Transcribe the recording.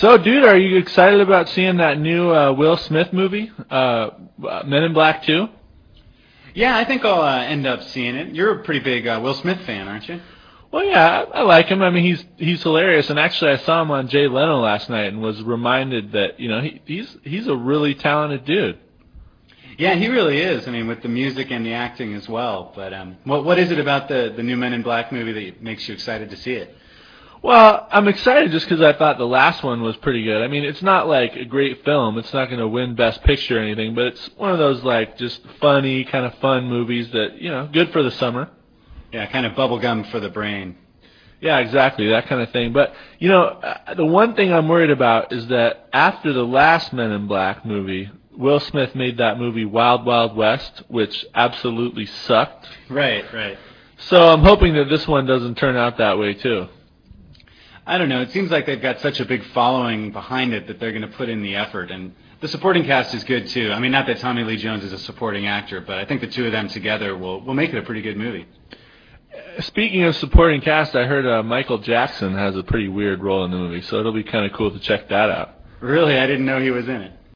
So, dude, are you excited about seeing that new Will Smith movie, Men in Black 2? Yeah, I think I'll end up seeing it. You're a pretty big Will Smith fan, aren't you? Well, yeah, I like him. I mean, he's hilarious. And actually, I saw him on Jay Leno last night and was reminded that he's a really talented dude. Yeah, he really is. I mean, with the music and the acting as well. But what is it about the new Men in Black movie that makes you excited to see it? Well, I'm excited just because I thought the last one was pretty good. I mean, it's not like a great film. It's not going to win Best Picture or anything, but it's one of those like just funny, kind of fun movies that, good for the summer. Yeah, kind of bubblegum for the brain. Yeah, exactly, that kind of thing. But, the one thing I'm worried about is that after the last Men in Black movie, Will Smith made that movie Wild Wild West, which absolutely sucked. Right, right. So I'm hoping that this one doesn't turn out that way, too. I don't know. It seems like they've got such a big following behind it that they're going to put in the effort. And the supporting cast is good, too. I mean, not that Tommy Lee Jones is a supporting actor, but I think the two of them together will make it a pretty good movie. Speaking of supporting cast, I heard Michael Jackson has a pretty weird role in the movie, so it'll be kind of cool to check that out. Really? I didn't know he was in it.